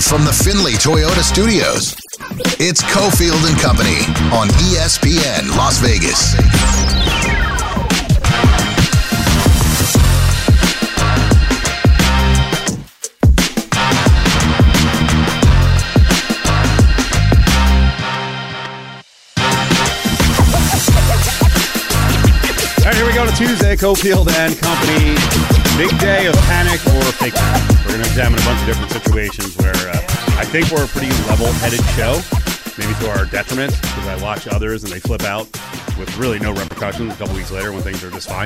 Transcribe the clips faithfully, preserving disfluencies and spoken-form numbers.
Live from the Finley Toyota Studios, it's Cofield and Company on E S P N Las Vegas. All right, here we go to Tuesday, Cofield and Company. Big day of panic or fake panic. We're going to examine a bunch of different situations where uh, I think we're a pretty level-headed show, maybe to our detriment, because I watch others and they flip out with really no repercussions a couple weeks later when things are just fine.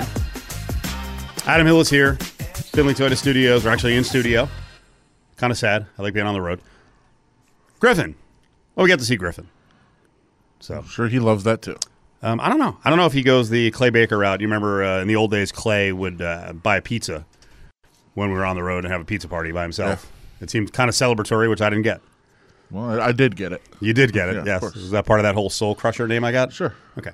Adam Hill is here. Finley Toyota Studios. We're actually in studio. Kind of sad. I like being on the road. Griffin. Well, we got to see Griffin. So I'm sure he loves that too. Um, I don't know. I don't know if he goes the Clay Baker route. You remember uh, in the old days, Clay would uh, buy a pizza when we were on the road and have a pizza party by himself. Yeah. It seemed kind of celebratory, which I didn't get. Well, I, I did get it. You did get it, yeah, yes. Of course. Is that part of that whole Soul Crusher name I got? Sure. Okay.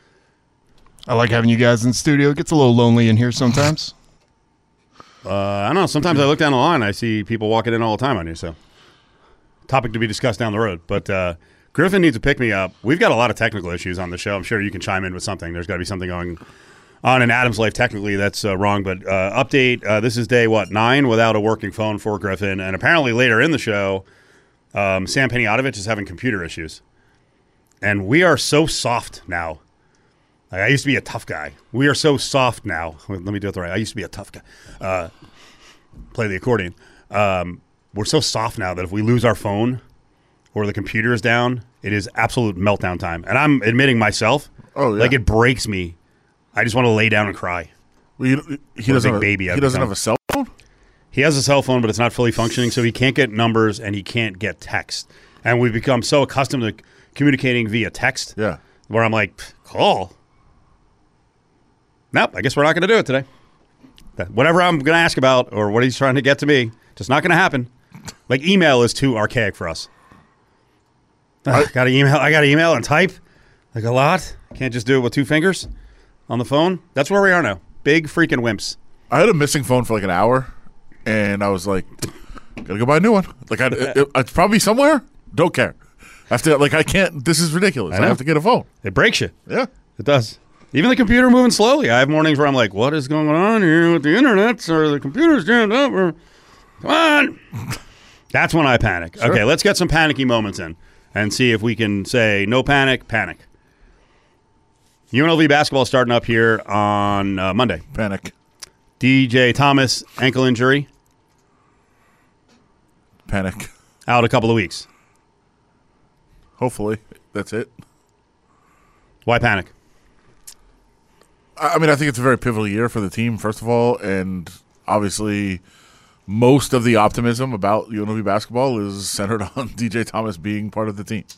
I like having you guys in the studio. It gets a little lonely in here sometimes. Uh, I don't know. Sometimes I look down the line, I see people walking in all the time on you. So, topic to be discussed down the road. But uh, Griffin needs to pick me up. We've got a lot of technical issues on the show. I'm sure you can chime in with something. There's got to be something going on in Adam's life. Technically, that's uh, wrong. But uh, update, uh, this is day, what, nine without a working phone for Griffin. And apparently later in the show, um, Sam Peniotovich is having computer issues. And we are so soft now. Like, I used to be a tough guy. We are so soft now. Let me do it the right. I used to be a tough guy. Uh, play the accordion. Um, we're so soft now that if we lose our phone or the computer is down, it is absolute meltdown time. And I'm admitting myself, Oh, yeah. like it breaks me. I just want to lay down and cry. Well, he, he doesn't, big have, baby he I've doesn't become. have a cell phone? He has a cell phone, but it's not fully functioning, so he can't get numbers and he can't get text. And we've become so accustomed to communicating via text Yeah. where I'm like, call. Nope, I guess we're not going to do it today. That- Whatever I'm going to ask about or what he's trying to get to me, just not going to happen. Like email is too archaic for us. I got to email. I got to email and type like a lot. Can't just do it with two fingers on the phone. That's where we are now. Big freaking wimps. I had a missing phone for like an hour, and I was like, gotta go buy a new one. Like, I, it, it's probably somewhere. Don't care. I have to, like, I can't. This is ridiculous. I I, know. have to get a phone. It breaks you. Yeah. It does. Even the computer moving slowly. I have mornings where I'm like, what is going on here with the internet? Or the computer's jammed up? Or come on. That's when I panic. Sure. Okay, let's get some panicky moments in and see if we can say no panic, panic. U N L V basketball starting up here on uh, Monday. Panic. D J Thomas, ankle injury, Panic. out a couple of weeks. Hopefully. That's it. Why panic? I I mean, I think it's a very pivotal year for the team, first of all, and obviously most of the optimism about U N L V basketball is centered on D J Thomas being part of the team.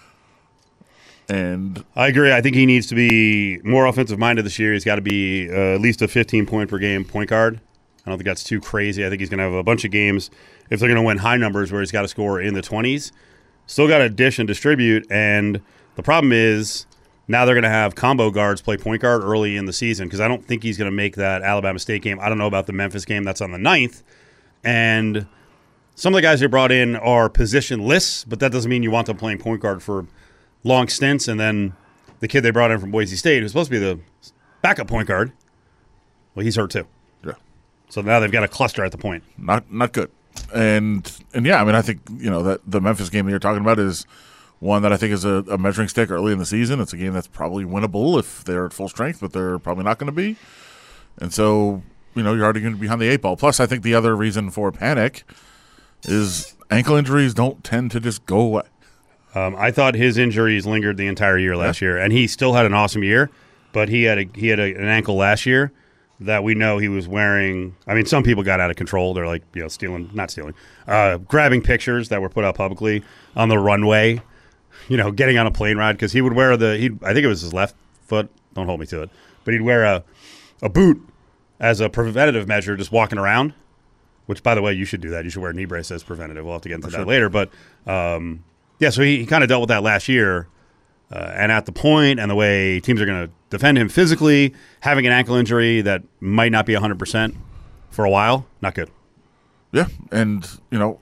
And I agree. I think he needs to be more offensive-minded this year. He's got to be uh, at least a fifteen-point-per-game point guard. I don't think that's too crazy. I think he's going to have a bunch of games, if they're going to win high numbers, where he's got to score in the twenties. Still got to dish and distribute, and the problem is now they're going to have combo guards play point guard early in the season because I don't think he's going to make that Alabama State game. I don't know about the Memphis game. That's on the ninth. And some of the guys they brought in are positionless, but that doesn't mean you want them playing point guard for long stints. And then the kid they brought in from Boise State, who's supposed to be the backup point guard, well, he's hurt too. yeah, So now they've got a cluster at the point. not not good. And and yeah, I mean, I think, you know, that the Memphis game that you're talking about is one that I think is a, a measuring stick early in the season. It's a game that's probably winnable if they're at full strength, but they're probably not going to be. And so, you know, you're already going to be behind the eight ball. Plus, I think the other reason for panic is ankle injuries don't tend to just go away. Um, I thought his injuries lingered the entire year last Yeah. year, and he still had an awesome year, but he had a, he had a, an ankle last year that we know he was wearing. I mean, some people got out of control. They're like, you know, stealing, not stealing, uh, grabbing pictures that were put out publicly on the runway, you know, getting on a plane ride because he would wear the, he I think it was his left foot. Don't hold me to it, but he'd wear a, a boot as a preventative measure, just walking around. Which, by the way, you should do that. You should wear a knee brace as preventative. We'll have to get into that sure. later, but. Um, Yeah, so he, he kind of dealt with that last year. Uh, and at the point and the way teams are going to defend him physically, having an ankle injury that might not be one hundred percent for a while, not good. Yeah, and, you know,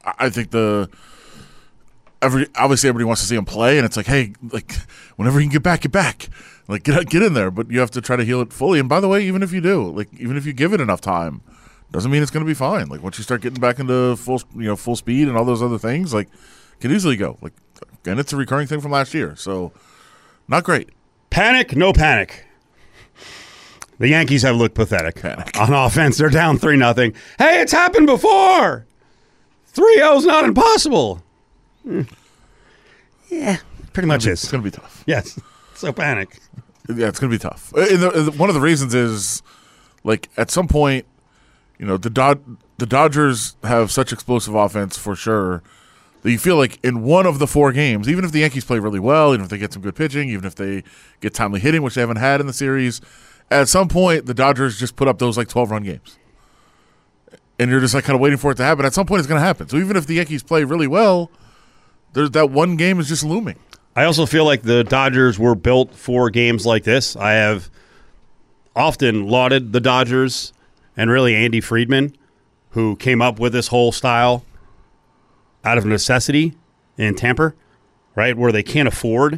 I I think the every obviously everybody wants to see him play, and it's like, hey, like whenever you can get back, get back, like get out, get in there. But you have to try to heal it fully. And by the way, even if you do, like even if you give it enough time, doesn't mean it's going to be fine. Like once you start getting back into full, you know, full speed and all those other things, like can easily go. Like, and it's a recurring thing from last year, so not great. Panic, no panic. The Yankees have looked pathetic. Panic. On offense. They're down three nothing. Hey, it's happened before. three oh's not impossible. Hmm. Yeah, pretty much is. It's going to be tough. Yes. So panic. Yeah, it's going to be tough. And the, and the, one of the reasons is, like, at some point, you know, the Dod- the Dodgers have such explosive offense for sure that you feel like in one of the four games, even if the Yankees play really well, even if they get some good pitching, even if they get timely hitting, which they haven't had in the series, at some point the Dodgers just put up those like twelve-run games. And you're just like kind of waiting for it to happen. At some point it's going to happen. So even if the Yankees play really well, there's that one game is just looming. I also feel like the Dodgers were built for games like this. I have often lauded the Dodgers and really Andy Friedman, who came up with this whole style out of necessity in Tampa, right, where they can't afford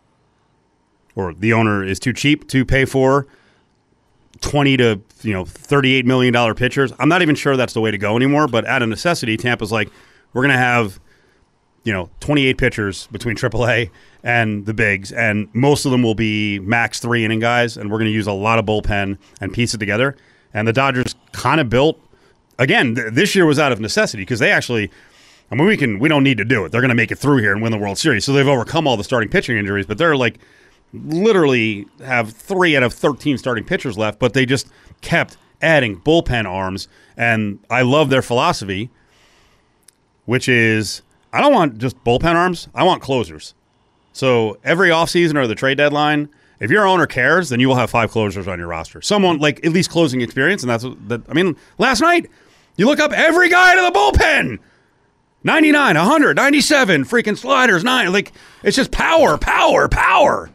or the owner is too cheap to pay for twenty to you know thirty-eight million dollars pitchers. I'm not even sure that's the way to go anymore, but out of necessity, Tampa's like, we're going to have you know twenty-eight pitchers between triple A and the bigs, and most of them will be max three inning guys, and we're going to use a lot of bullpen and piece it together. And the Dodgers kind of built, again, th- this year was out of necessity because they actually, I mean, we can we don't need to do it. They're going to make it through here and win the World Series. So they've overcome all the starting pitching injuries, but they're like literally have three out of thirteen starting pitchers left, but they just kept adding bullpen arms. And I love their philosophy, which is I don't want just bullpen arms. I want closers. So every offseason or the trade deadline, if your owner cares, then you will have five closers on your roster. Someone like at least closing experience, and that's what that. I mean, last night you look up every guy to the bullpen. ninety-nine, one hundred, ninety-seven, freaking sliders, nine. Like, it's just power, power, power.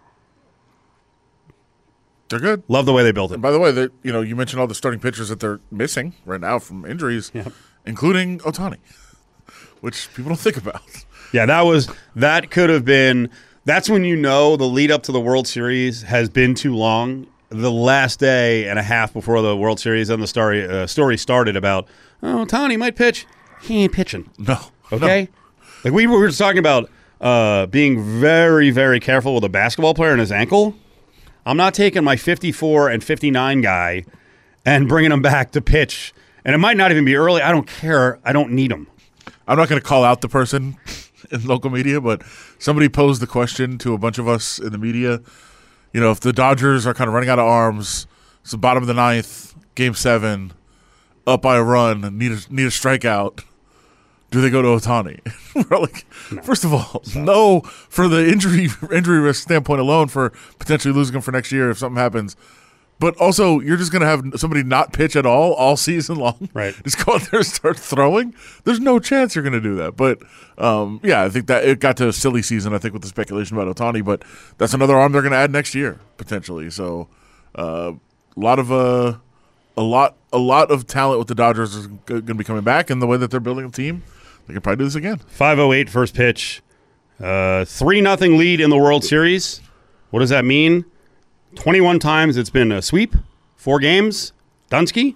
They're good. Love the way they built it. And by the way, they, you know, you mentioned all the starting pitchers that they're missing right now from injuries, Yep. including Ohtani, which people don't think about. Yeah, that was that could have been. That's when you know the lead up to the World Series has been too long. The last day and a half before the World Series, and the story uh, story started about, oh, Ohtani might pitch. He ain't pitching. No. Okay? No. Like we were just talking about uh, being very, very careful with a basketball player and his ankle. I'm not taking my fifty-four and fifty-nine guy and bringing him back to pitch. And it might not even be early. I don't care. I don't need him. I'm not going to call out the person in local media, but somebody posed the question to a bunch of us in the media. You know, if the Dodgers are kind of running out of arms, it's the bottom of the ninth, game seven, up by a run, need a, need a strikeout, do they go to Ohtani? We're like, no. First of all, no, for the injury injury risk standpoint alone, for potentially losing him for next year if something happens. But also, you're just going to have somebody not pitch at all all season long. Right. Just go out there and start throwing. There's no chance you're going to do that. But, um, yeah, I think that it got to a silly season, I think, with the speculation about Ohtani. But that's another arm they're going to add next year, potentially. So uh, a lot of uh, a lot a lot of talent with the Dodgers is going to be coming back. And the way that they're building a team, they can probably do this again. five oh eight first pitch. Uh, three nothing lead in the World Series. What does that mean? twenty-one times it's been a sweep. Four games. Dunsky.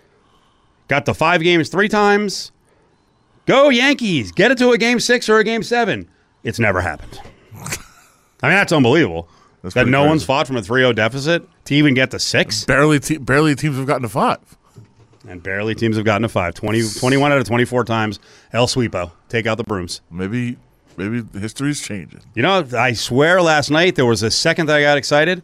Got the five games three times. Go Yankees. Get it to a game six or a game seven. It's never happened. I mean, that's unbelievable. That's that no crazy. one's fought from a three oh deficit to even get to six. Barely, te- barely teams have gotten to five. And barely teams have gotten to five. twenty, twenty-one out of twenty-four times. El Sweepo. Take out the brooms. Maybe, maybe history's changing. You know, I swear last night there was a second that I got excited.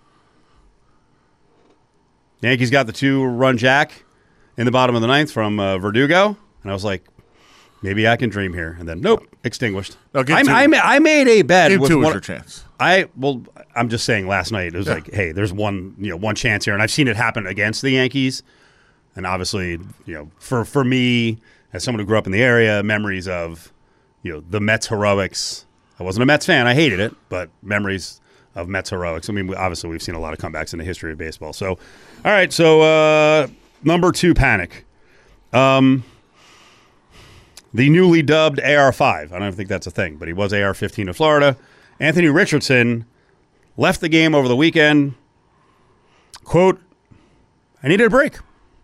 Yankees got the two-run jack in the bottom of the ninth from uh, Verdugo, and I was like, maybe I can dream here. And then, nope, extinguished. No, game I, two. I, ma- I made a bet. Game with two was one, your chance. I well, I'm just saying. Last night it was Yeah. like, hey, there's one, you know, one chance here, and I've seen it happen against the Yankees. And obviously, you know, for for me as someone who grew up in the area, memories of, you know, the Mets heroics. I wasn't a Mets fan. I hated it, but memories of Mets heroics. I mean, we, obviously, we've seen a lot of comebacks in the history of baseball. So, all right. So, uh, number two, panic. Um, the newly dubbed A R five. I don't think that's a thing, but he was A R fifteen in Florida. Anthony Richardson left the game over the weekend. Quote, I needed a break.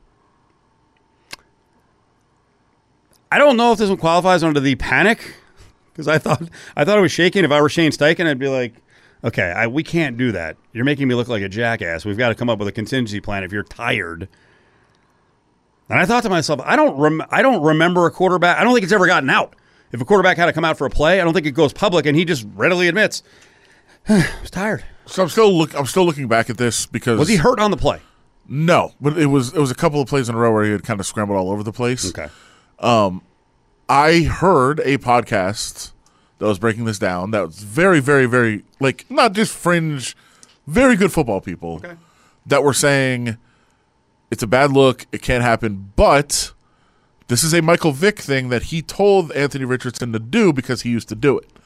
I don't know if this one qualifies under the panic, because I thought I thought it was shaking. If I were Shane Steichen, I'd be like, okay, I, we can't do that. You're making me look like a jackass. We've got to come up with a contingency plan if you're tired. And I thought to myself, I don't rem- I don't remember a quarterback. I don't think it's ever gotten out. If a quarterback had to come out for a play, I don't think it goes public, and he just readily admits, I was tired. So I'm still look. I'm still looking back at this because Was he hurt on the play? No, but it was it was a couple of plays in a row where he had kind of scrambled all over the place. Okay. I heard a podcast that was breaking this down. That was very, very, very like not just fringe, very good football people Okay. that were saying it's a bad look. It can't happen, but this is a Michael Vick thing that he told Anthony Richardson to do because he used to do it.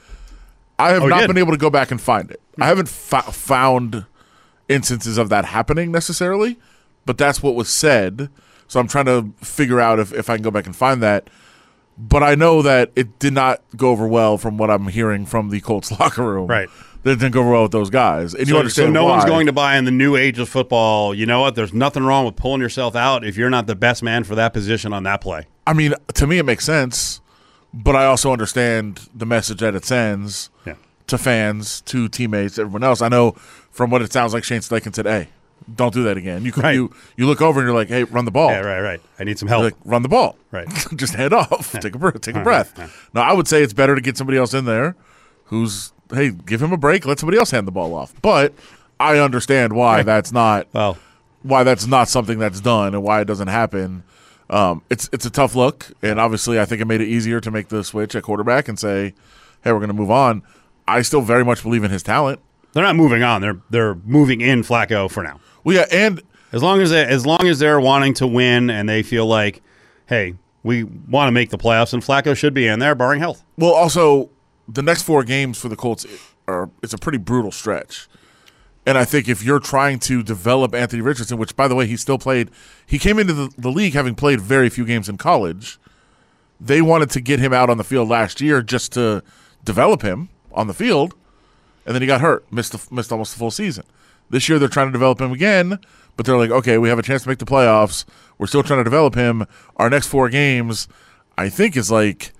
I have Oh, he not did? been able to go back and find it. I haven't fo- found instances of that happening necessarily, but that's what was said. So I'm trying to figure out if, if I can go back and find that. But I know that it did not go over well from what I'm hearing from the Colts locker room. Right. That didn't go over well with those guys. And you So, understand so no why. one's going to buy in the new age of football. You know what? There's nothing wrong with pulling yourself out if you're not the best man for that position on that play. I mean, to me it makes sense, but I also understand the message that it sends Yeah. to fans, to teammates, everyone else. I know from what it sounds like Shane Steichen said, hey, don't do that again. You Right. you you look over and you're like, hey, run the ball. Yeah, right, right. I need some help. You're like, run the ball. Right. Just hand off. Take a breath. Take a All breath. right, yeah. Now, I would say it's better to get somebody else in there who's, hey, give him a break. Let somebody else hand the ball off. But I understand why Right. that's not Well, why that's not something that's done and why it doesn't happen. Um, it's it's a tough look, and obviously I think it made it easier to make the switch at quarterback and say, hey, we're going to move on. I still very much believe in his talent. they're not moving on. They're they're moving in Flacco for now. Well, yeah, and As long as they, as long as they're wanting to win and they feel like, hey, we want to make the playoffs, and Flacco should be in there, barring health. well, also the next four games for the Colts are it's a pretty brutal stretch. And I think if you're trying to develop Anthony Richardson, which, by the way, he still played, he came into the, the league having played very few games in college. They wanted to get him out on the field last year just to develop him on the field, and then he got hurt, missed the, missed almost the full season. This year they're trying to develop him again, but they're like, okay, we have a chance to make the playoffs. We're still trying to develop him. Our next four games, I think, is like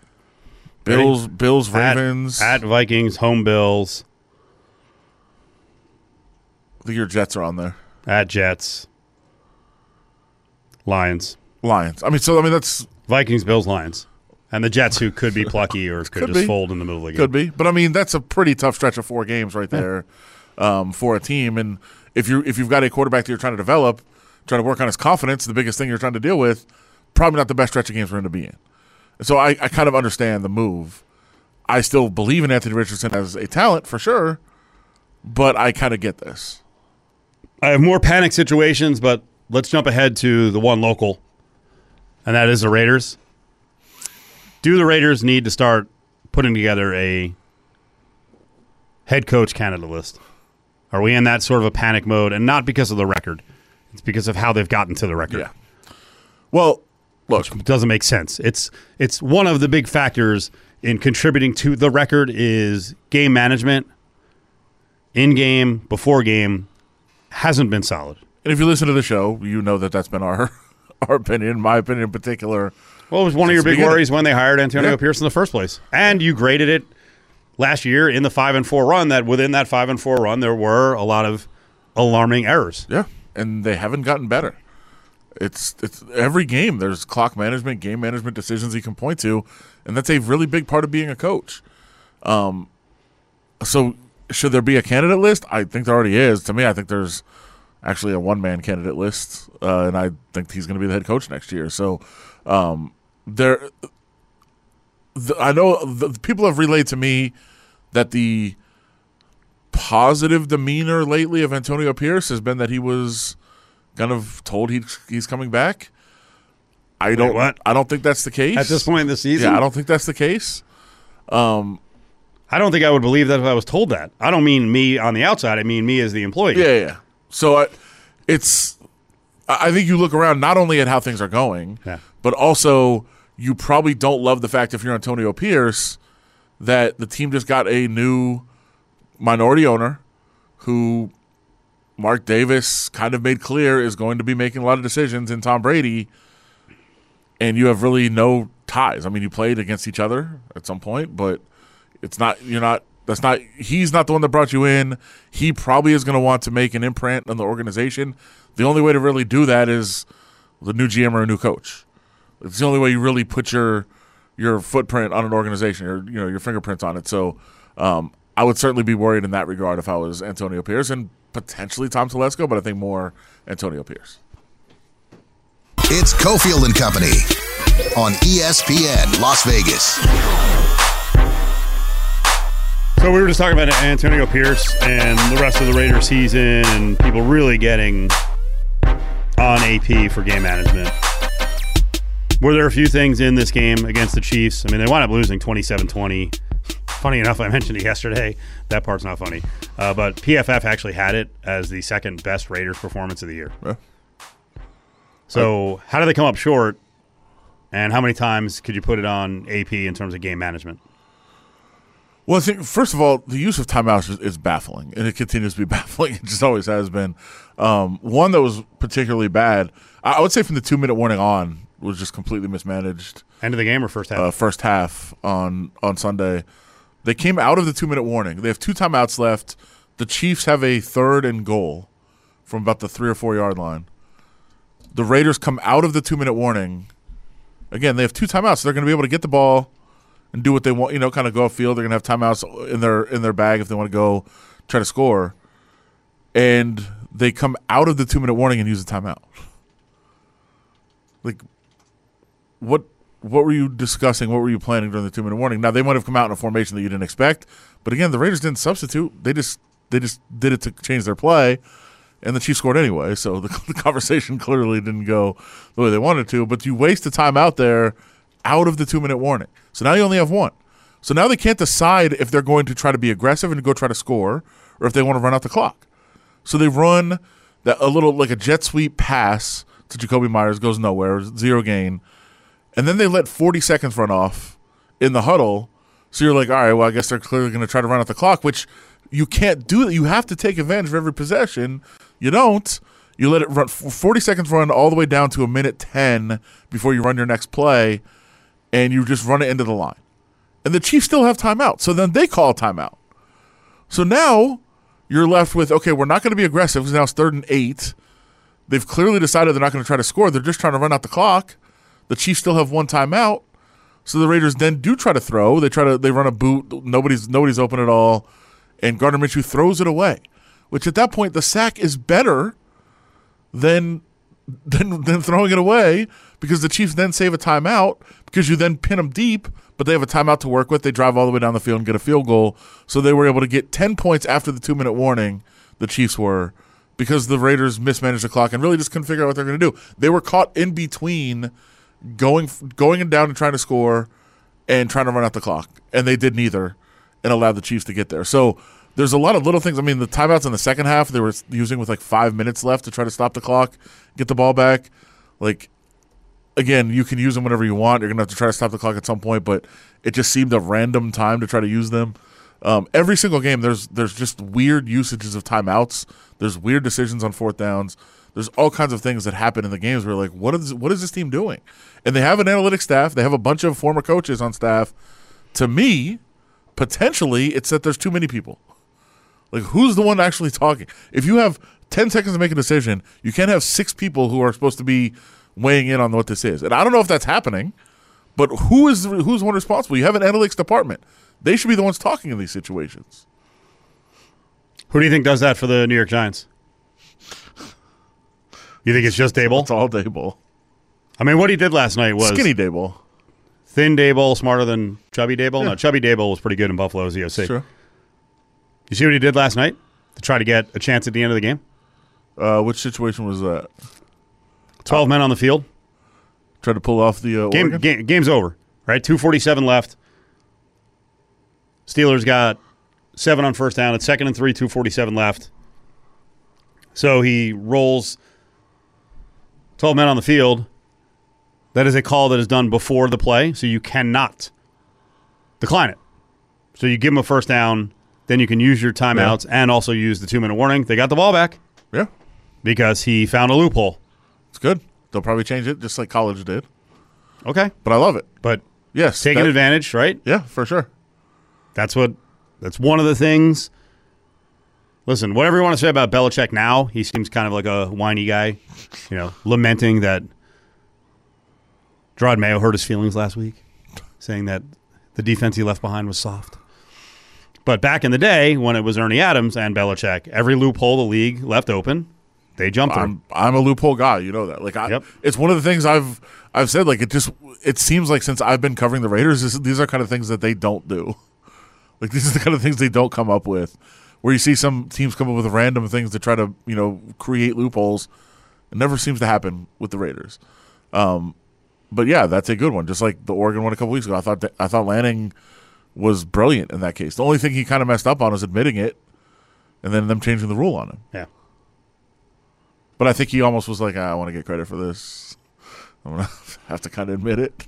Bills, Bills, At- Ravens. At, Vikings, home Bills, I think your Jets are on there. at Jets, Lions. Lions. I mean, so I mean that's Vikings, Bills, Lions. And the Jets, who could be plucky or could, Could just be. fold in the middle of the game. could be, but I mean that's a pretty tough stretch of four games right there um, for a team. And if you if you've got a quarterback that you're trying to develop, trying to work on his confidence, the biggest thing you're trying to deal with, probably not the best stretch of games for him to be in. And so I, I kind of understand the move. I still believe in Anthony Richardson as a talent for sure, but I kind of get this. I have more panic situations, but let's jump ahead to the one local, and that is the Raiders. Do the Raiders need to start putting together a head coach candidate list? Are we in that sort of a panic mode? And not because of the record. It's because of how they've gotten to the record. Yeah. Well, look, It doesn't make sense. It's it's one of the big factors in contributing to the record is game management, in-game, before game, hasn't been solid. and if you listen to the show, you know that that's been our our opinion, my opinion in particular. What was one of Since your the big beginning. worries when they hired Antonio Yeah. Pierce in the first place? And you graded it last year in the five and four run that within that five and four run there were a lot of alarming errors. Yeah, and they haven't gotten better. It's it's every game there's clock management, game management decisions you can point to, and that's a really big part of being a coach. Um, so should there be a candidate list? I think there already is. To me, I think there's actually a one man candidate list, uh, and I think he's going to be the head coach next year. So um, there, the, I know the, the people have relayed to me that the positive demeanor lately of Antonio Pierce has been that he was kind of told he he's coming back. I don't. what? I don't think that's the case At this point in the season, Yeah, I don't think that's the case. I don't think I would believe that if I was told that. I don't mean me on the outside. I mean me as the employee. Yeah, yeah. So I, it's. I I think you look around not only at how things are going, Yeah. but also you probably don't love the fact, if you're Antonio Pierce, that the team just got a new minority owner who Mark Davis kind of made clear is going to be making a lot of decisions in Tom Brady, and you have really no ties. I mean, you played against each other at some point, but it's not, you're not, that's not, he's not the one that brought you in. He probably is going to want to make an imprint on the organization. The only way to really do that is the new G M or a new coach. It's the only way you really put your your footprint on an organization, your you know your fingerprints on it. So um, I would certainly be worried in that regard if I was Antonio Pierce, and potentially Tom Telesco, but I think more Antonio Pierce. It's Cofield and Company on E S P N Las Vegas. So we were just talking about Antonio Pierce and the rest of the Raiders season and people really getting on A P for game management. Were there a few things in this game against the Chiefs? I mean, they wound up losing twenty-seven twenty. Funny enough, I mentioned it yesterday. That part's not funny. Uh, but P F F actually had it as the second best Raiders performance of the year. Yeah. So how did they come up short, and how many times could you put it on A P in terms of game management? Well, I think, first of all, the use of timeouts is, is baffling, and it continues to be baffling. It just always has been. Um, one that was particularly bad, I would say from the two-minute warning on, was just completely mismanaged. End of the game or first half? Uh, first half on, on Sunday. They came out of the two-minute warning. They have two timeouts left. The Chiefs have a third and goal from about the three- or four-yard line. The Raiders come out of the two-minute warning. Again, they have two timeouts. So they're going to be able to get the ball and do what they want, you know, kind of go upfield. They're going to have timeouts in their in their bag if they want to go try to score. And they come out of the two-minute warning and use the timeout. Like, what what were you discussing? What were you planning during the two-minute warning? Now, they might have come out in a formation that you didn't expect. But, again, the Raiders didn't substitute. They just they just did it to change their play. And the Chiefs scored anyway. So the, the conversation clearly didn't go the way they wanted to. But you waste the time out there out of the two-minute warning. So now you only have one. So now they can't decide if they're going to try to be aggressive and go try to score or if they want to run out the clock. So they run that a little like a jet sweep pass to Jacoby Myers, goes nowhere, zero gain. And then they let forty seconds run off in the huddle. So you're like, all right, well, I guess they're clearly going to try to run out the clock, which you can't do that. You have to take advantage of every possession. You don't. You let it run forty seconds run all the way down to a minute ten before you run your next play, and you just run it into the line. And the Chiefs still have timeout. So then they call a timeout. So now you're left with, okay, we're not going to be aggressive because now it's third and eight. They've clearly decided they're not going to try to score. They're just trying to run out the clock. The Chiefs still have one timeout. So the Raiders then do try to throw. They try to they run a boot. Nobody's nobody's open at all. And Gardner Minshew throws it away, which at that point the sack is better than than, than throwing it away because the Chiefs then save a timeout because you then pin them deep, but they have a timeout to work with. They drive all the way down the field and get a field goal. So they were able to get ten points after the two-minute warning, the Chiefs were, because the Raiders mismanaged the clock and really just couldn't figure out what they're going to do. They were caught in between going going down and trying to score and trying to run out the clock, and they did neither and allowed the Chiefs to get there. So there's a lot of little things. I mean, the timeouts in the second half, they were using with like five minutes left to try to stop the clock, get the ball back. Like, again, you can use them whenever you want. You're going to have to try to stop the clock at some point, but it just seemed a random time to try to use them. Um, every single game, there's there's just weird usages of timeouts. There's weird decisions on fourth downs. There's all kinds of things that happen in the games where, like, what is what is this team doing? And they have an analytics staff. They have a bunch of former coaches on staff. To me, potentially, it's that there's too many people. Like, who's the one actually talking? If you have ten seconds to make a decision, you can't have six people who are supposed to be weighing in on what this is. And I don't know if that's happening, but who is who's one responsible? You have an analytics department. They should be the ones talking in these situations. Who do you think does that for the New York Giants? You think it's just Daboll? It's all Daboll. I mean, what he did last night was skinny Daboll. Thin Daboll, smarter than Chubby Daboll? Yeah. No, Chubby Daboll was pretty good in Buffalo as the O C. Sure. You see what he did last night to try to get a chance at the end of the game? Uh, which situation was that? twelve men on the field. Tried to pull off the uh, game, game. Game's over, right? two forty-seven left. Steelers got seven on first down. It's second and three, two forty-seven left. So he rolls twelve men on the field, That is a call that is done before the play, so you cannot decline it. So you give them a first down, then you can use your timeouts yeah. and also use the two-minute warning. They got the ball back. Yeah. Because he found a loophole. It's good. They'll probably change it just like college did. Okay. But I love it. But yes, taking that, advantage, right? Yeah, for sure. That's what. That's one of the things. Listen, whatever you want to say about Belichick now, he seems kind of like a whiny guy, you know, lamenting that Gerard Mayo hurt his feelings last week, saying that the defense he left behind was soft. But back in the day, when it was Ernie Adams and Belichick, every loophole the league left open, they jumped through. I'm, I'm a loophole guy, you know that. Like, I, yep. It's one of the things I've I've said. Like, it just it seems like since I've been covering the Raiders, this, these are kind of things that they don't do. Like, these are the kind of things they don't come up with. Where you see some teams come up with random things to try to, you know, create loopholes. It never seems to happen with the Raiders. Um, but yeah, that's a good one. Just like the Oregon one a couple weeks ago, I thought that, I thought Lanning was brilliant in that case. The only thing he kind of messed up on was admitting it, and then them changing the rule on him. Yeah. But I think he almost was like, ah, I want to get credit for this. I'm gonna have to kind of admit it.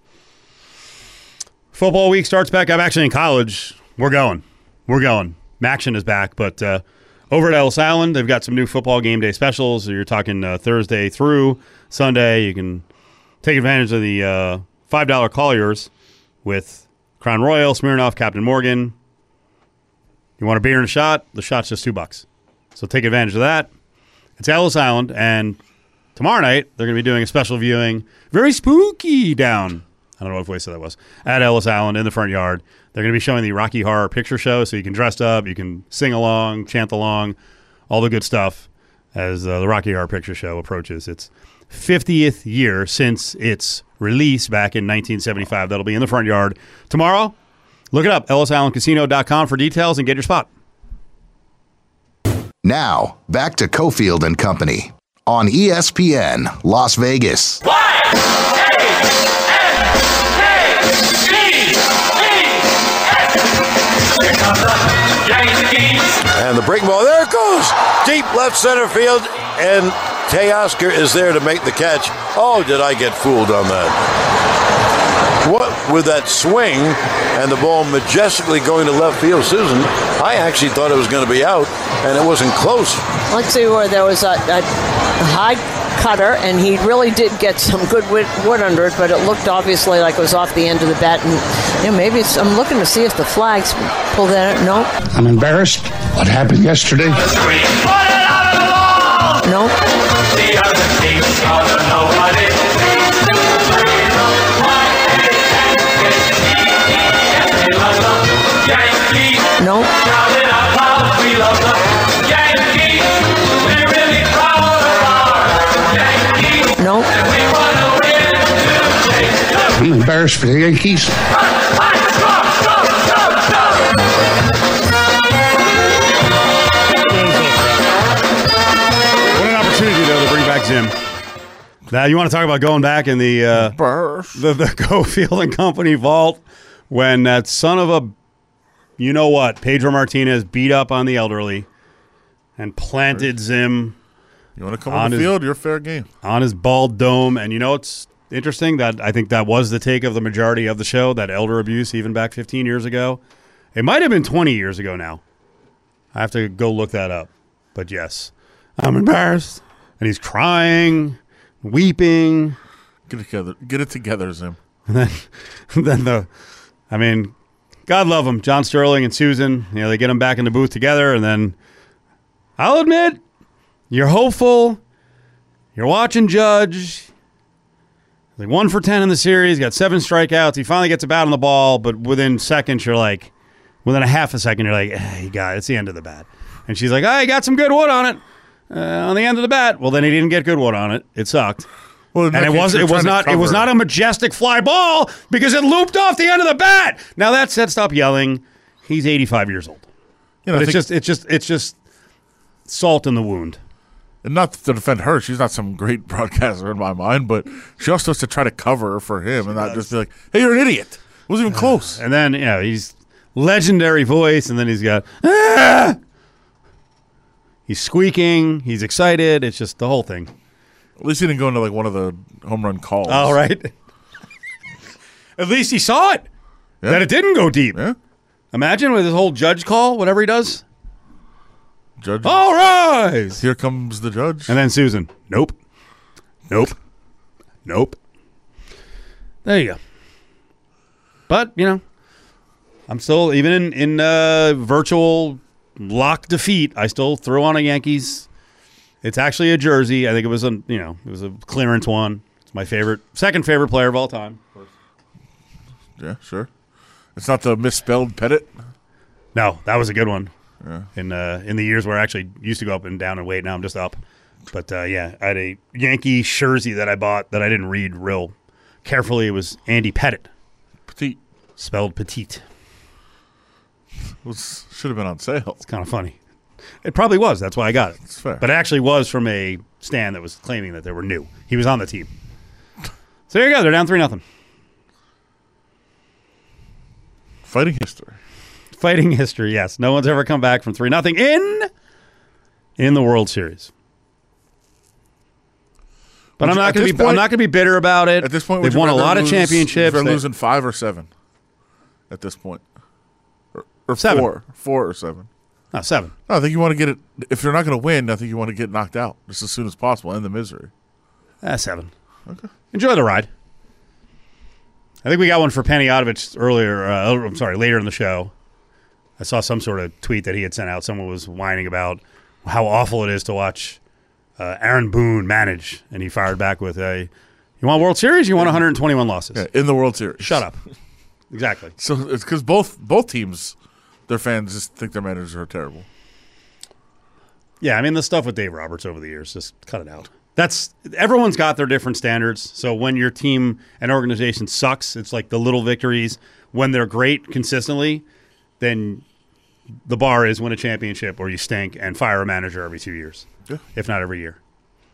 Football week starts back up. Actually, in college, we're going. We're going. Maction is back, but uh, over at Ellis Island, they've got some new football game day specials. So you're talking uh, Thursday through Sunday. You can take advantage of the uh, five dollar Colliers with Crown Royal, Smirnoff, Captain Morgan. You want a beer and a shot? The shot's just two bucks. So take advantage of that. It's Ellis Island, and tomorrow night they're going to be doing a special viewing, very spooky down. I don't know what voice that was. At Ellis Island in the front yard. They're going to be showing the Rocky Horror Picture Show, so you can dress up, you can sing along, chant along, all the good stuff as uh, the Rocky Horror Picture Show approaches its fiftieth year since its release back in nineteen seventy-five. That'll be in the front yard tomorrow. Look it up, ellis island casino dot com for details and get your spot. Now, back to Cofield and Company on E S P N Las Vegas. And the breaking ball, there it goes. Deep left center field, and Teoscar is there to make the catch. Oh, did I get fooled on that? What with that swing and the ball majestically going to left field, Susan, I actually thought it was going to be out, and it wasn't close. Let's see where there was a, a high cutter, and he really did get some good wood, wood under it, but it looked obviously like it was off the end of the bat. And you know, maybe it's, I'm looking to see if the flags pulled that. No. I'm embarrassed. What happened yesterday? No. No. No. I'm embarrassed for the Yankees. What an opportunity, though, to bring back Zim. Now, you want to talk about going back in the uh, the, the Cofield and Company vault when that son of a, you know what, Pedro Martinez beat up on the elderly and planted Zim. You want to come on, on the his, field? You're fair game. On his bald dome. And you know what's interesting? That I think that was the take of the majority of the show, that elder abuse even back fifteen years ago. It might have been twenty years ago now. I have to go look that up. But yes, I'm embarrassed. And he's crying, weeping. Get it together. Get it together, Zim. And then, then the, I mean, God love them. John Sterling and Susan, you know, they get them back in the booth together. And then I'll admit, you're hopeful. You're watching Judge. Like one for ten in the series. Got seven strikeouts. He finally gets a bat on the ball, but within seconds, you're like, within a half a second, you're like, eh, you got it. It's the end of the bat. And she's like, oh, he got some good wood on it uh, on the end of the bat. Well, then he didn't get good wood on it. It sucked. Well, and it was it was not it was not a majestic fly ball because it looped off the end of the bat. Now that said, stop yelling. He's eighty-five years old. You know, but it's just it's just it's just salt in the wound. And not to defend her, she's not some great broadcaster in my mind, but she also has to try to cover for him she and not does. just be like, hey, you're an idiot. It wasn't even close. And then, you know, he's legendary voice, and then he's got, ah! He's squeaking. He's excited. It's just the whole thing. At least he didn't go into like one of the home run calls. Oh, right. At least he saw it. Yeah. That it didn't go deep. Yeah. Imagine with his whole judge call, whatever he does. Judge. All right. Here comes the judge. And then Susan. Nope. Nope. Nope. There you go. But, you know, I'm still, even in, in uh, virtual lock defeat, I still throw on a Yankees. It's actually a jersey. I think it was a, you know, it was a clearance one. It's my favorite, second favorite player of all time. Yeah, sure. It's not the misspelled Pettit. No, that was a good one. Yeah. In uh, in the years where I actually used to go up and down and weight, now I'm just up. But uh, yeah, I had a Yankee jersey that I bought that I didn't read real carefully. It was Andy Pettit, Petite. spelled petite. Was, should have been on sale. It's kind of funny. It probably was. That's why I got it. It's fair. But it actually was from a stand that was claiming that they were new. He was on the team. So there you go. They're down three nothing. Fighting history. Fighting history, yes. No one's ever come back from three nothing in in the World Series. But Would I'm you- not at going to this be. I'm point- not going to be bitter about it. At this point, would they've you won a rather lot of lose- championships. They're They- losing five or seven. At this point, or, or Seven. four, four or seven. No, seven. No, I think you want to get it. If you're not going to win, I think you want to get knocked out just as soon as possible. End the misery. Ah, seven. Okay. Enjoy the ride. I think we got one for Panayotovich earlier. Uh, I'm sorry, later in the show. I saw some sort of tweet that he had sent out. Someone was whining about how awful it is to watch uh, Aaron Boone manage, and he fired back with, "Hey, you want World Series? You want one hundred twenty-one losses? Yeah, in the World Series. Shut up." Exactly. So it's because both both teams, their fans just think their managers are terrible. Yeah, I mean the stuff with Dave Roberts over the years, just cut it out. That's everyone's got their different standards. So when your team and organization sucks, it's like the little victories. When they're great consistently, then the bar is win a championship or you stink and fire a manager every two years, Yeah. if not every year.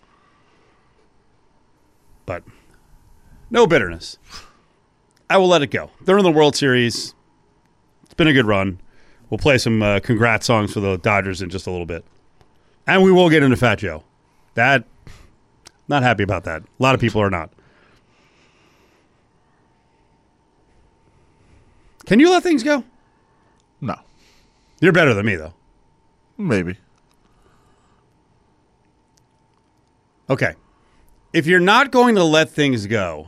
But no bitterness. I will let it go. They're in the World Series. It's been a good run. We'll play some uh, congrats songs for the Dodgers in just a little bit. And we will get into Fat Joe. That, not happy about that. A lot of people are not. Can you let things go? No, You're better than me, though. maybe. Okay. If you're not going to let things go,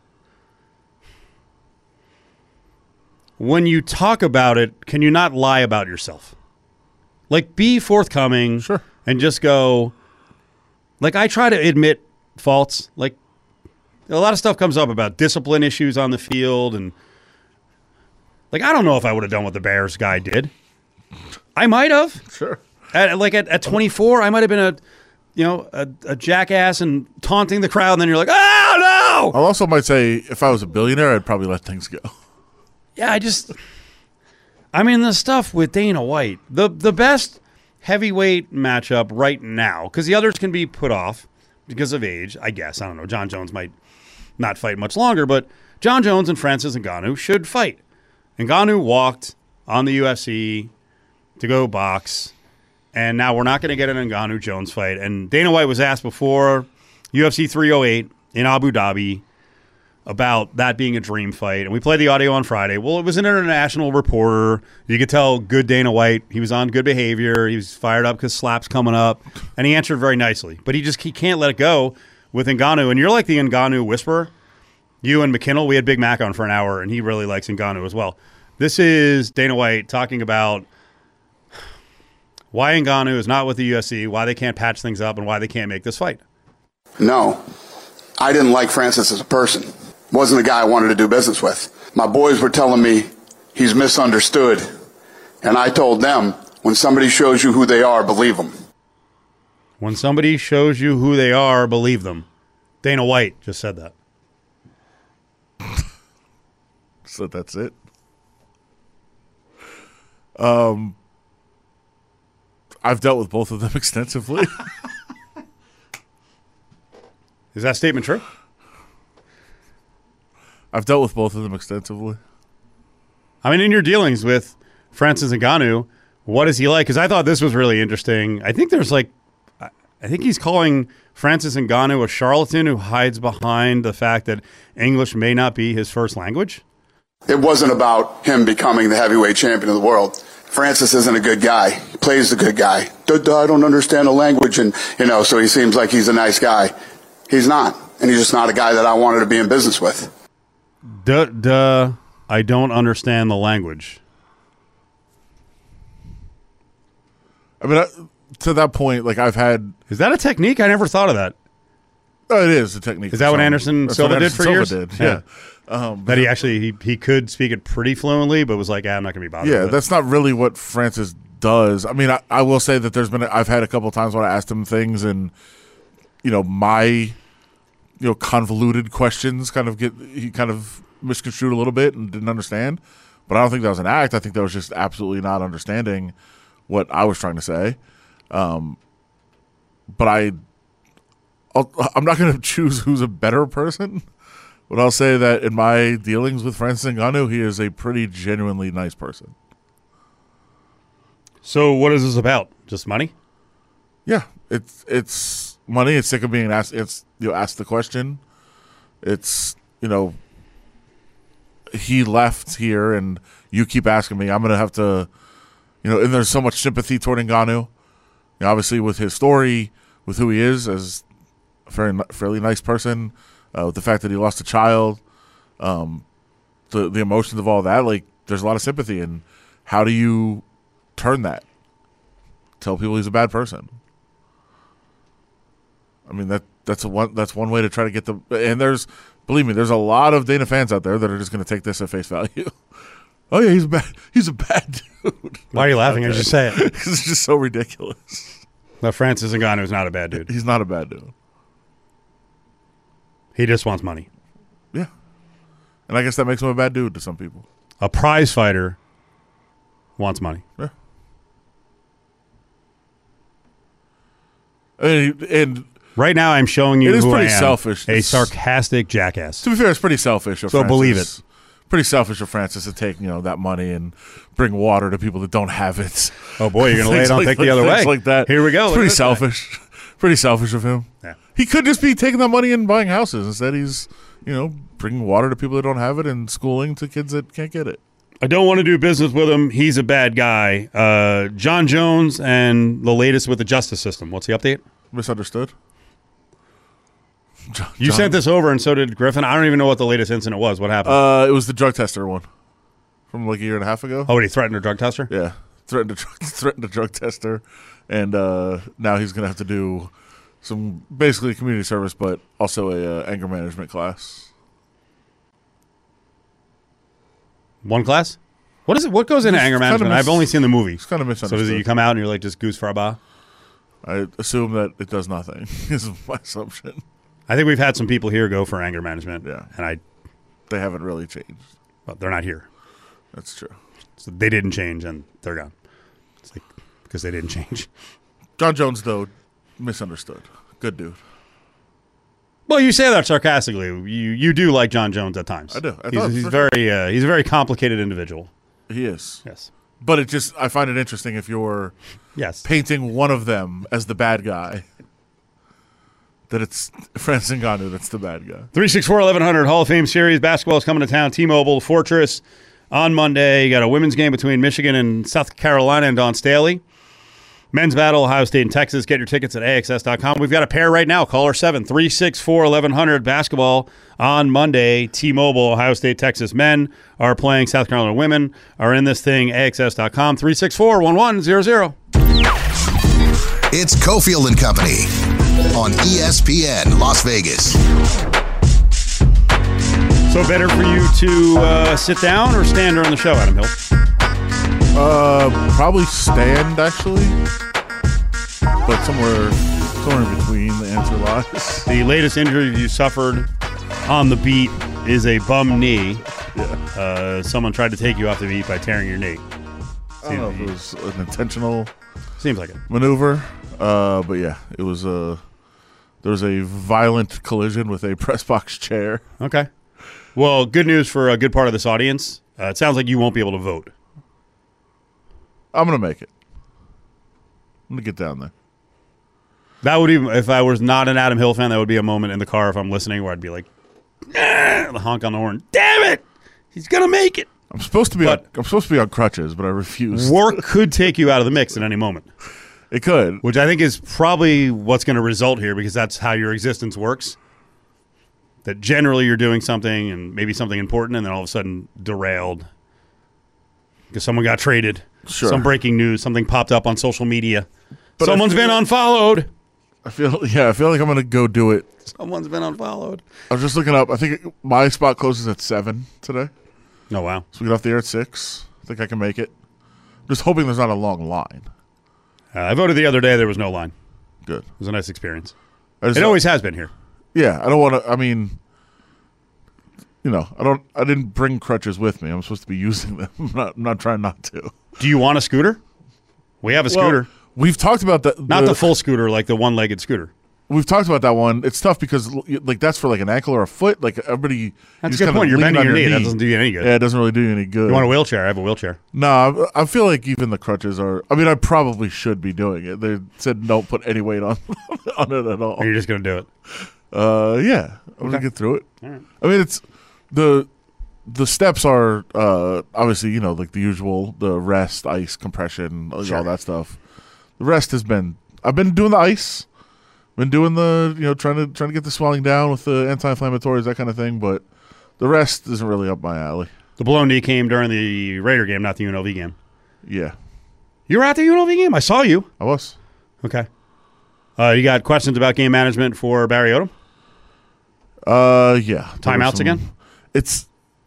when you talk about it, can you not lie about yourself? Like, be forthcoming. Sure. And just go, like, I try to admit faults. Like, a lot of stuff comes up about discipline issues on the field. And, like, I don't know if I would have done what the Bears guy did. I might have. Sure. At, like, at, at twenty-four, I might have been a, you know, a, a jackass and taunting the crowd. And then you're like, oh, no. I also might say if I was a billionaire, I'd probably let things go. Yeah, I just, I mean, the stuff with Dana White, the the best heavyweight matchup right now, because the others can be put off because of age, I guess. I don't know. John Jones might not fight much longer, but John Jones and Francis Ngannou should fight. Ngannou walked on the U F C to go box, and now we're not going to get an Ngannou-Jones fight. And Dana White was asked before U F C three oh eight in Abu Dhabi about that being a dream fight. And we played the audio on Friday. Well, it was an international reporter. You could tell good Dana White. He was on good behavior. He was fired up because Slap's coming up. And he answered very nicely. But he just he can't let it go with Ngannou. And you're like the Ngannou whisperer. You and McKinnell, we had Big Mac on for an hour, and he really likes Ngannou as well. This is Dana White talking about why Ngannou is not with the U F C, why they can't patch things up, and why they can't make this fight. No, I didn't like Francis as a person. Wasn't the guy I wanted to do business with. My boys were telling me he's misunderstood. And I told them, when somebody shows you who they are, believe them. When somebody shows you who they are, believe them. Dana White just said that. So that's it. Um, I've dealt with both of them extensively. Is that statement true? I've dealt with both of them extensively. I mean, in your dealings with Francis Ngannou, what is he like? Because I thought this was really interesting. I think there's like, I think he's calling Francis Ngannou a charlatan who hides behind the fact that English may not be his first language. It wasn't about him becoming the heavyweight champion of the world. Francis isn't a good guy. He plays the good guy. Duh, duh, I don't understand the language, and you know, so he seems like he's a nice guy. He's not, and he's just not a guy that I wanted to be in business with. Duh, duh, I don't understand the language. I mean, I, to that point, like I've had. Is that a technique? I never thought of that. Oh, it is a technique. Is that what Anderson That's Silva what did for Silva years? Did. Yeah. yeah. Um, that he actually he, he could speak it pretty fluently, but was like, ah, I'm not going to be bothered. Yeah, with it. that's not really what Francis does. I mean, I, I will say that there's been I've had a couple of times when I asked him things, and you know, my you know convoluted questions kind of get he kind of misconstrued a little bit and didn't understand. But I don't think that was an act. I think that was just absolutely not understanding what I was trying to say. Um, but I, I'll, I'm not going to choose who's a better person. But I'll say that in my dealings with Francis Ngannou, he is a pretty genuinely nice person. So what is this about? Just money? Yeah, it's it's money. It's sick of being asked. It's you know, asked the question. It's you know, he left here, and you keep asking me. I'm going to have to, you know, and there's so much sympathy toward Ngannou. You know, obviously, with his story, with who he is as a very fairly nice person. Uh, with the fact that he lost a child, um, the the emotions of all that, like there's a lot of sympathy. And how do you turn that? Tell people he's a bad person. I mean that that's a one that's one way to try to get the. And there's believe me, there's a lot of Dana fans out there that are just going to take this at face value. Oh yeah, he's a bad he's a bad dude. Why are you laughing as you say it? Because it's just so ridiculous. No, Francis Ngannou is not a bad dude. He's not a bad dude. He just wants money. Yeah. And I guess that makes him a bad dude to some people. A prize fighter wants money. Yeah. And, and right now I'm showing you it is who pretty I am, selfish. a It's- sarcastic jackass. To be fair, it's pretty selfish of So Francis. believe it. Pretty selfish of Francis to take, you know, that money and bring water to people that don't have it. Oh boy, you're going to lay it on Things thick like- the other things way. like that. Here we go. It's Look pretty at this guy. selfish. Pretty selfish of him. Yeah. He could just be taking that money and buying houses. Instead, he's, you know, bringing water to people that don't have it and schooling to kids that can't get it. I don't want to do business with him. He's a bad guy. Uh, John Jones and the latest with the justice system. What's the update? Misunderstood. John, You John- sent this over, and so did Griffin. I don't even know what the latest incident was. What happened? Uh, it was the drug tester one from like a year and a half ago. oh, he threatened a drug tester? Yeah, threatened a threatened a drug tester, and uh, now he's gonna have to do some basically community service, but also a uh, anger management class. One class? What is it? What goes into It's anger kinda management? mis- I've only seen the movie. It's kind of So misunderstood. is it you come out and you're like just goose farba? I assume that it does nothing. Is my assumption. I think we've had some people here go for anger management. Yeah. And I, They haven't really changed. well, they're not here. That's true. So they didn't change and they're gone. It's like, because they didn't change. John Jones, though, misunderstood. Good dude. Well, you say that sarcastically. You you do like John Jones at times. I do. I he's thought he's for very uh, he's a very complicated individual. He is. Yes. But it just, I find it interesting if you're Yes. painting one of them as the bad guy, that it's Francis Ngannou that's the bad guy. three six four, eleven hundred Hall of Fame Series. Basketball is coming to town. T-Mobile, Fortress on Monday. You got a women's game between Michigan and South Carolina and Dawn Staley. Men's battle, Ohio State and Texas. Get your tickets at A X S dot com. We've got a pair right now. Caller seven, three six four, eleven hundred. Basketball on Monday. T-Mobile, Ohio State, Texas. Men are playing South Carolina women. Are in this thing. A X S dot com. three six four, one one zero zero. It's Cofield and Company on E S P N Las Vegas. So better for you to uh, sit down or stand during the show, Adam Hill? Uh, probably stand, actually. But somewhere, somewhere in between, the answer lies. The latest injury you suffered on the beat is a bum knee. Yeah. Uh, someone tried to take you off the beat by tearing your knee. I don't know if it was an intentional Seems like it. maneuver, uh, but yeah, it was a. There was a violent collision with a press box chair. Okay. Well, good news for a good part of this audience. Uh, it sounds like you won't be able to vote. I'm gonna make it. I'm gonna get down there. That would even if I was not an Adam Hill fan, that would be a moment in the car if I'm listening where I'd be like, ah, the honk on the horn. Damn it, he's gonna make it. I'm supposed to be. But- on, I'm supposed to be on crutches, but I refuse. Work could take you out of the mix at any moment, It could. which I think is probably what's going to result here because that's how your existence works. That generally you're doing something and maybe something important, and then all of a sudden derailed because someone got traded. Sure. Some breaking news, something popped up on social media. But I Someone's feel- been unfollowed. I feel. Yeah, I feel like I'm gonna go do it. Someone's been unfollowed. I was just looking up. I think it, my spot closes at seven today, Oh, wow. so we get off the air at six. I think I can make it. I'm just hoping there's not a long line. Uh, I voted the other day. There was no line. Good. It was a nice experience. I just, It always has been here. Yeah, I don't want to. I mean, you know, I don't. I didn't bring crutches with me. I'm supposed to be using them. I'm not. I'm not trying not to. Do you want a scooter? We have a scooter. Well, we've talked about that. Not the full scooter, like the one-legged scooter. We've talked about that one. It's tough because like that's for like an ankle or a foot. Like everybody. you That's a just good kinda point. You're lean bending on your knee. That doesn't do you any good. Yeah, it doesn't really do you any good. You want a wheelchair? I have a wheelchair. No, I I feel like even the crutches are. I mean, I probably should be doing it. They said don't put any weight on on it at all. Or you're just going to do it? Uh, yeah, I'm gonna Okay. get through it. All right. I mean, it's the the steps are uh obviously you know like the usual the rest, ice, compression, like, Sure. all that stuff. The rest has been I've been doing the ice, been doing the you know trying to trying to get the swelling down with the anti-inflammatories, that kind of thing. But the rest isn't really up my alley. The blown knee came during the Raider game, not the U N L V game. Yeah, You were at the U N L V game? I saw you. I was. Okay. Uh, you got questions about game management for Barry Odom? Uh, yeah. There were Timeouts some- again? It's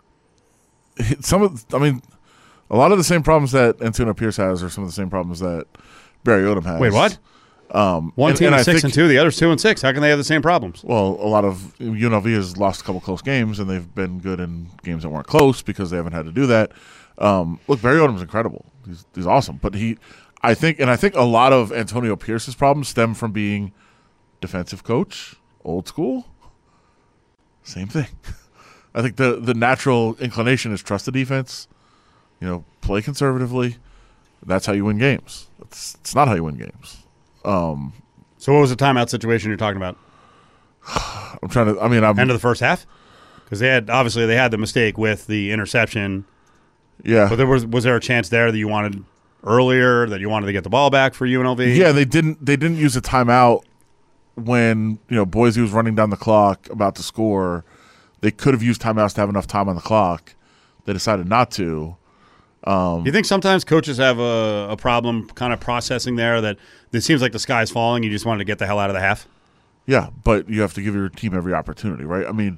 some of. I mean, a lot of the same problems that Antonio Pierce has are some of the same problems that Barry Odom has. Wait, what? Um, One and- team and is I six think- and two. The other's two and six. How can they have the same problems? Well, a lot of U N L V has lost a couple close games, and they've been good in games that weren't close because they haven't had to do that. Um, look, Barry Odom's incredible. He's he's awesome, but he, I think, and I think a lot of Antonio Pierce's problems stem from being defensive coach, old school. Same thing. I think the the natural inclination is trust the defense. You know, play conservatively. That's how you win games. It's it's not how you win games. Um, So what was the timeout situation you're talking about? I'm trying to. I mean, I'm End of the first half? Because they had obviously they had the mistake with the interception. yeah. But there was was there a chance there that you wanted earlier that you wanted to get the ball back for U N L V? Yeah, they didn't. They didn't use a timeout when you know Boise was running down the clock about to score. They could have used timeouts to have enough time on the clock. They decided not to. You think sometimes coaches have a, a problem kind of processing there that it seems like the sky's falling. You just wanted to get the hell out of the half. Yeah, but you have to give your team every opportunity, right? I mean,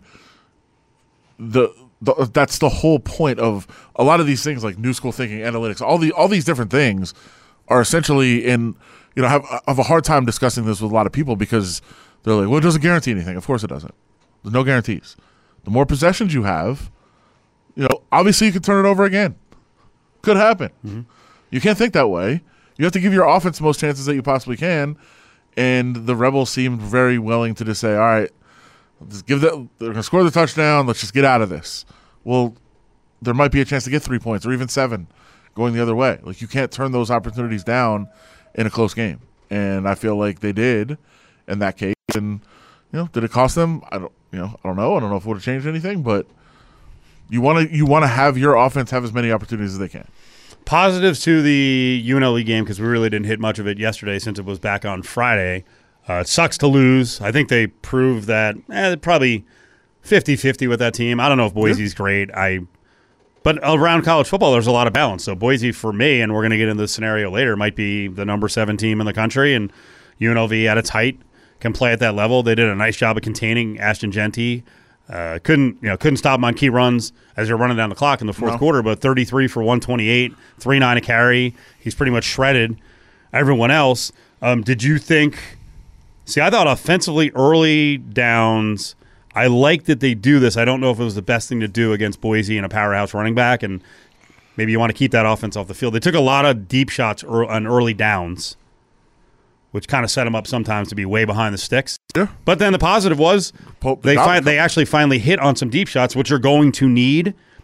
the, the that's the whole point of a lot of these things, like new school thinking, analytics, all the all these different things are essentially in. You know, have, I have a hard time discussing this with a lot of people because they're like, "Well, it doesn't guarantee anything." Of course, it doesn't. There's no guarantees. The more possessions you have, you know, obviously you could turn it over again. Could happen. Mm-hmm. You can't think that way. You have to give your offense the most chances that you possibly can. And the Rebels seemed very willing to just say, all right, let's give that, they're going to score the touchdown. Let's just get out of this. Well, there might be a chance to get three points or even seven going the other way. Like, you can't turn those opportunities down in a close game. And I feel like they did in that case. And, you know, did it cost them? I don't, you know, I don't know. I don't know if it would have changed anything, but you want to, you want to have your offense have as many opportunities as they can. Positives to the U N L V game because we really didn't hit much of it yesterday since it was back on Friday. Uh, it sucks to lose. I think they proved that eh, probably fifty-fifty with that team. I don't know if Boise's great. I, But around college football, there's a lot of balance. So Boise, for me, and we're going to get into this scenario later, might be the number seven team in the country, and U N L V at its height can play at that level. They did a nice job of containing Ashton Genty. Uh, couldn't you know couldn't stop him on key runs as they're running down the clock in the fourth No. quarter, but thirty-three for one twenty-eight, three nine a carry. He's pretty much shredded everyone else. Um, did you think – see, I thought offensively early downs – I like that they do this. I don't know if it was the best thing to do against Boise and a powerhouse running back, and maybe you want to keep that offense off the field. They took a lot of deep shots ear- on early downs, which kind of set them up sometimes to be way behind the sticks. Yeah. But then the positive was Pope- they got- fi- they actually finally hit on some deep shots, which you're going to need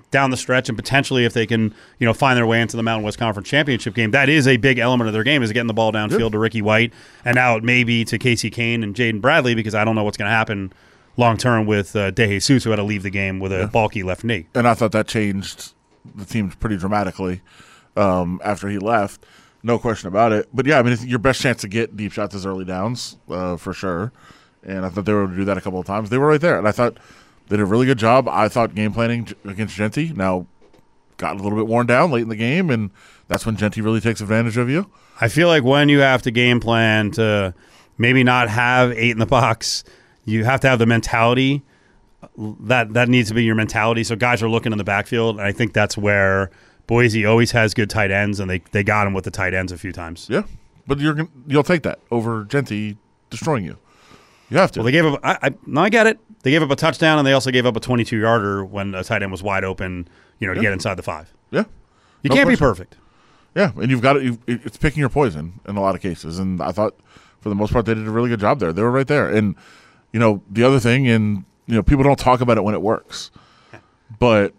down the stretch, and potentially if they can, you know, find their way into the Mountain West Conference Championship game, that is a big element of their game, is getting the ball downfield yeah. to Ricky White, and now it may be to Casey Kane and Jaden Bradley, because I don't know what's going to happen long term with uh, De Jesus, who had to leave the game with a yeah. bulky left knee. And I thought that changed the team pretty dramatically um, after he left. No question about it. But, yeah, I mean, it's your best chance to get deep shots is early downs, uh, for sure. And I thought they were able to do that a couple of times. They were right there. And I thought they did a really good job. I thought game planning against Genty now got a little bit worn down late in the game, and that's when Genty really takes advantage of you. I feel like when you have to game plan to maybe not have eight in the box, you have to have the mentality. That, that needs to be your mentality. So guys are looking in the backfield, and I think that's where – Boise always has good tight ends, and they, they got him with the tight ends a few times. Yeah, but you're you'll take that over Genty destroying you. You have to. Well, they gave up. I, I, no, I get it. They gave up a touchdown, and they also gave up a twenty-two yarder when a tight end was wide open. You know, to yeah. get inside the five. Yeah, you no can't question. be perfect. Yeah, and you've got it. You've, it's picking your poison in a lot of cases, and I thought for the most part they did a really good job there. They were right there, and you know the other thing, and you know people don't talk about it when it works, yeah. but.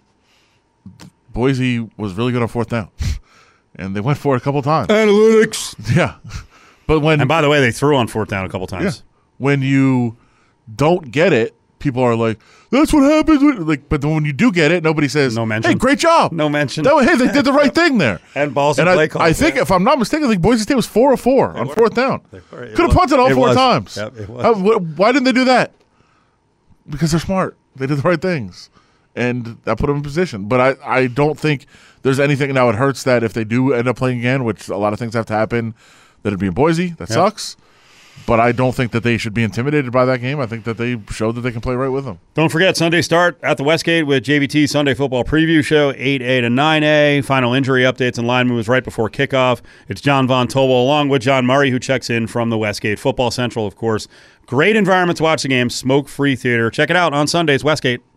Boise was really good on fourth down, and they went for it a couple times. Analytics. Yeah. But when And by the way, they threw on fourth down a couple times. Yeah. When you don't get it, people are like, that's what happens. When, like, but then when you do get it, nobody says, no mention. Hey, great job. No mention. That, hey, they did the right thing there. and balls and and play I, calls. I think, yeah. if I'm not mistaken, I think Boise State was four of four on were. fourth down. Could have punted all it four was. times. Yep, it was. How, wh- why didn't they do that? Because they're smart. They did the right things. And that put them in position. But I, I don't think there's anything. Now, it hurts that if they do end up playing again, which a lot of things have to happen, that it'd be in Boise. That yep. sucks. But I don't think that they should be intimidated by that game. I think that they showed that they can play right with them. Don't forget, Sunday start at the Westgate with J V T Sunday Football Preview Show, eight A to nine A. Final injury updates and line moves right before kickoff. It's John Von Tobel along with John Murray, who checks in from the Westgate. Football Central, of course. Great environment to watch the game. Smoke-free theater. Check it out on Sundays, Westgate.